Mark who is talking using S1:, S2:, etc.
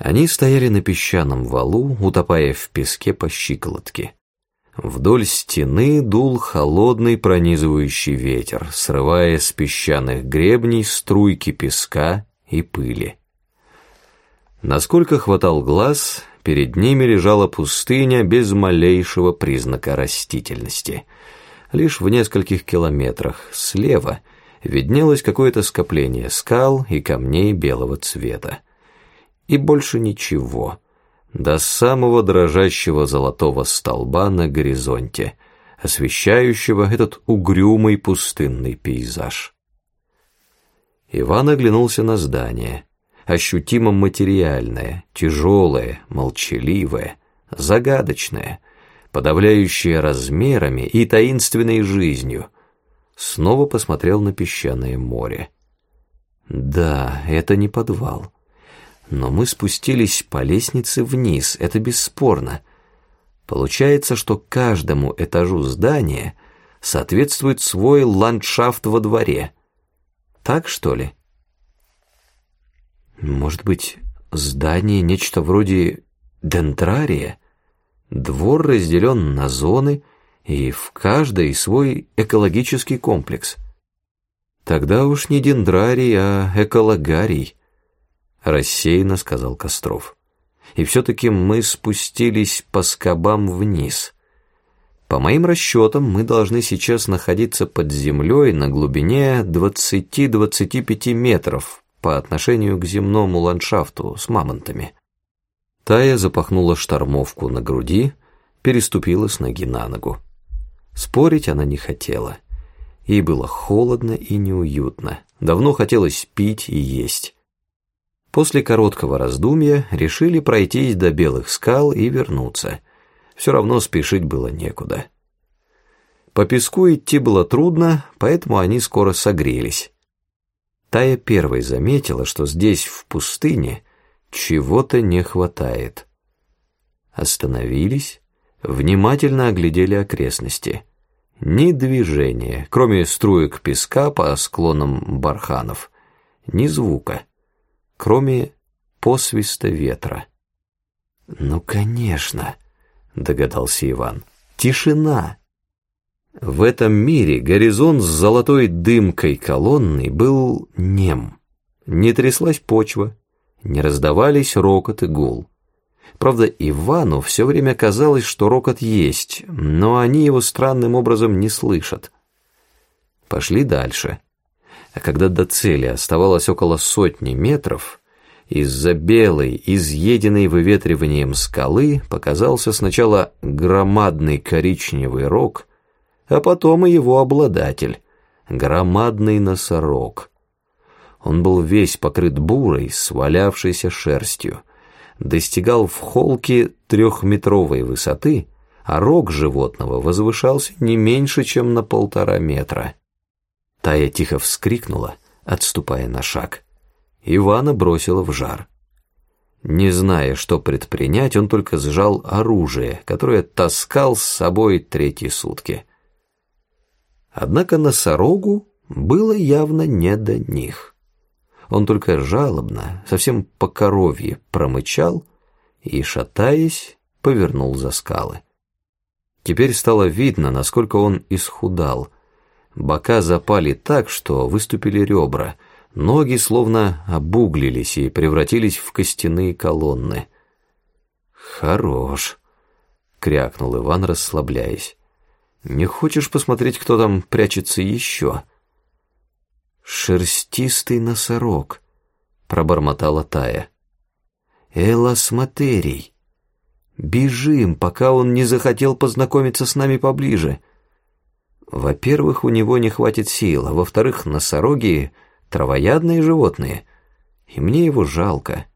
S1: Они стояли на песчаном валу, утопая в песке по щиколотке. Вдоль стены дул холодный пронизывающий ветер, срывая с песчаных гребней струйки песка и пыли. Насколько хватал глаз, перед ними лежала пустыня без малейшего признака растительности. Лишь в нескольких километрах слева виднелось какое-то скопление скал и камней белого цвета. И больше ничего, до самого дрожащего золотого столба на горизонте, освещающего этот угрюмый пустынный пейзаж. Иван оглянулся на здание, ощутимо материальное, тяжелое, молчаливое, загадочное, подавляющее размерами и таинственной жизнью. Снова посмотрел на песчаное море. Да, это не подвал. Но мы спустились по лестнице вниз, это бесспорно. Получается, что каждому этажу здания соответствует свой ландшафт во дворе. Так, что ли? Может быть, здание нечто вроде дендрария? Двор разделен на зоны, и в каждой свой экологический комплекс. Тогда уж не дендрарий, а экологарий, рассеянно сказал Костров. И все-таки мы спустились по скобам вниз. По моим расчетам, мы должны сейчас находиться под землей на глубине 20-25 метров по отношению к земному ландшафту с мамонтами. Тая запахнула штормовку на груди, переступила с ноги на ногу. Спорить она не хотела. Ей было холодно и неуютно. Давно хотелось пить и есть. После короткого раздумья решили пройтись до белых скал и вернуться. Все равно спешить было некуда. По песку идти было трудно, поэтому они скоро согрелись. Тая первой заметила, что здесь, в пустыне, чего-то не хватает. Остановились, внимательно оглядели окрестности. Ни движения, кроме струек песка по склонам барханов, ни звука, кроме посвиста ветра. «Ну, конечно», — догадался Иван, — «тишина». В этом мире горизонт с золотой дымкой колонной был нем. Не тряслась почва, не раздавались рокот и гул. Правда, Ивану все время казалось, что рокот есть, но они его странным образом не слышат. Пошли дальше. А когда до цели оставалось около 100 метров, из-за белой, изъеденной выветриванием скалы показался сначала громадный коричневый рог, а потом и его обладатель, громадный носорог. Он был весь покрыт бурой, свалявшейся шерстью, достигал в холке 3-метровой высоты, а рог животного возвышался не меньше, чем на 1,5 метра. Тая тихо вскрикнула, отступая на шаг. Ивана бросила в жар. Не зная, что предпринять, он только сжал оружие, которое таскал с собой 3 сутки. Однако носорогу было явно не до них. Он только жалобно, совсем по коровье промычал и, шатаясь, повернул за скалы. Теперь стало видно, насколько он исхудал. Бока запали так, что выступили ребра, ноги словно обуглились и превратились в костяные колонны. «Хорош», — крякнул Иван, расслабляясь. «Не хочешь посмотреть, кто там прячется еще?» «Шерстистый носорог», — пробормотала Тая. «Эласматерий. Бежим, пока он не захотел познакомиться с нами поближе. Во-первых, у него не хватит сил, а во-вторых, носороги — травоядные животные, и мне его жалко».